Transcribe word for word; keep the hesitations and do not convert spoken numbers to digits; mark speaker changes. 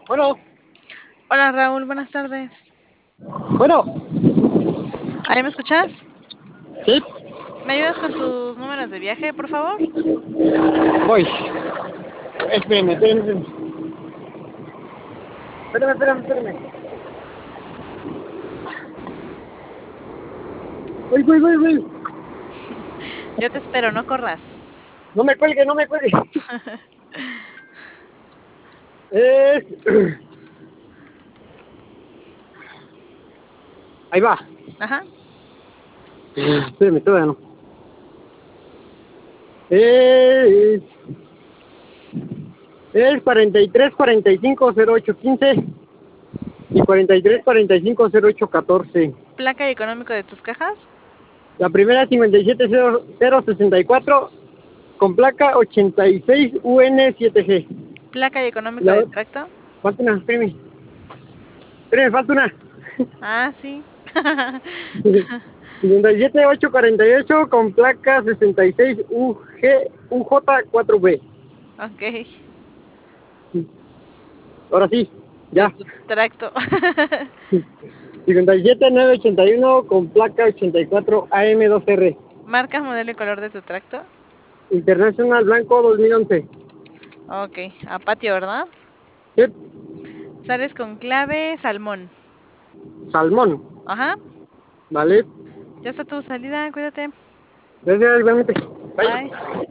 Speaker 1: Bueno,
Speaker 2: Hola Raúl, buenas tardes.
Speaker 1: bueno,
Speaker 2: ¿Ahí me escuchas?
Speaker 1: sí,
Speaker 2: ¿Me ayudas con tus números de viaje, por favor?
Speaker 1: voy. Espérame, espérame, espérame, espérame, espérame. Voy, voy, voy, voy.
Speaker 2: Yo te espero, no corras.
Speaker 1: No me cuelgue, no me cuelgue. Es... Ahí va.
Speaker 2: Ajá.
Speaker 1: Espérame, todavía no. Es... Es cuarenta y tres, cuarenta y cinco, cero ocho, quince y cuarenta y tres, cuarenta y cinco, cero ocho, catorce.
Speaker 2: ¿Placa y económico de tus cajas?
Speaker 1: La primera es cincuenta y siete, cero sesenta y cuatro con placa ochenta y seis U N siete G.
Speaker 2: ¿Placa y económico
Speaker 1: La
Speaker 2: de
Speaker 1: otra,
Speaker 2: tracto?
Speaker 1: falta una, espérame. Espérame, falta una.
Speaker 2: Ah, sí.
Speaker 1: cincuenta y siete, ocho cuarenta y ocho con placa sesenta y seis U G U J cuatro B.
Speaker 2: Ok.
Speaker 1: Ahora sí,
Speaker 2: De
Speaker 1: ya.
Speaker 2: tu tracto.
Speaker 1: cincuenta y siete, nueve ochenta y uno con placa ochenta y cuatro A M dos R.
Speaker 2: ¿Marca, modelo y color de tu tracto?
Speaker 1: Internacional Blanco dos mil once.
Speaker 2: Ok. A patio, ¿verdad?
Speaker 1: Sí,
Speaker 2: Sales con clave salmón.
Speaker 1: Salmón.
Speaker 2: Ajá.
Speaker 1: Vale.
Speaker 2: Ya está tu salida, cuídate.
Speaker 1: Gracias, igualmente.
Speaker 2: Bye.
Speaker 1: Bye.